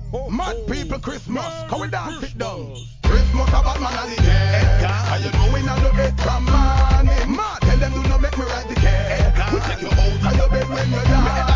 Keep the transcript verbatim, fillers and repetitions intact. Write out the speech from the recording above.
Mad people Christmas, come we dance it down. Christmas a bad man holiday. And you know we not do it from morning. Mad, tell them do not make me ride the cake. We take you out of your bed when you're young.